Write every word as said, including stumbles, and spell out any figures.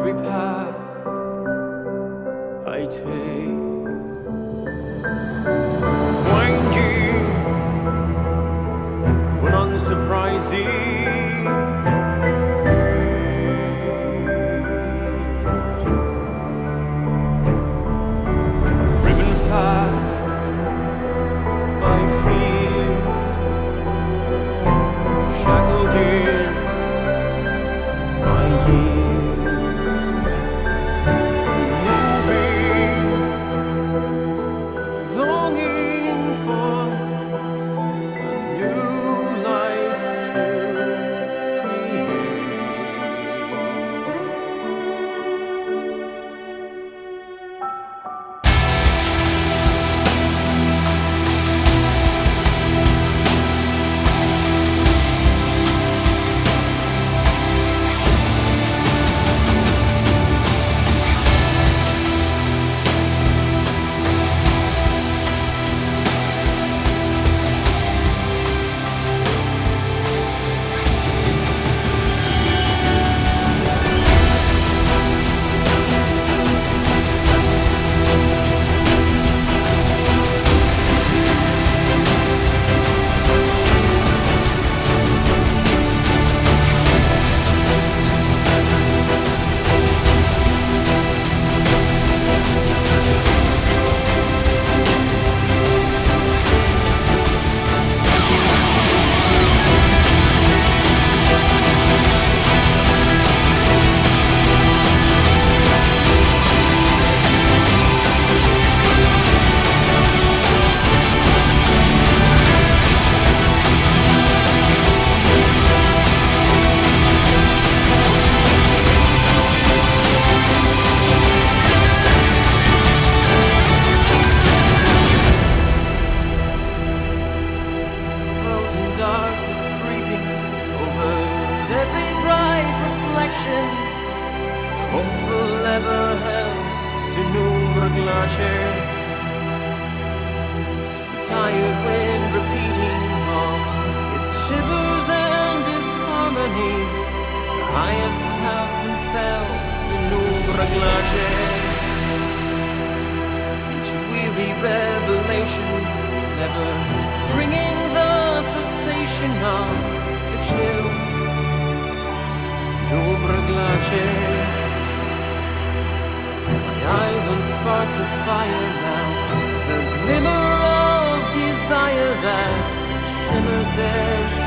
every path I take, winding but unsurprising fate, driven fast by fear, shackled in my years, moving, longing for a new life to create. Darkness creeping over every bright reflection, hopeful ever held to number glaciers. The tired wind repeating all its shivers and disharmony. The highest heaven fell to number glaciers. Each weary revelation never bringing the cessation of the chill. Number glaciers. My eyes on spark of fire now, the glimmer of desire that shimmered there.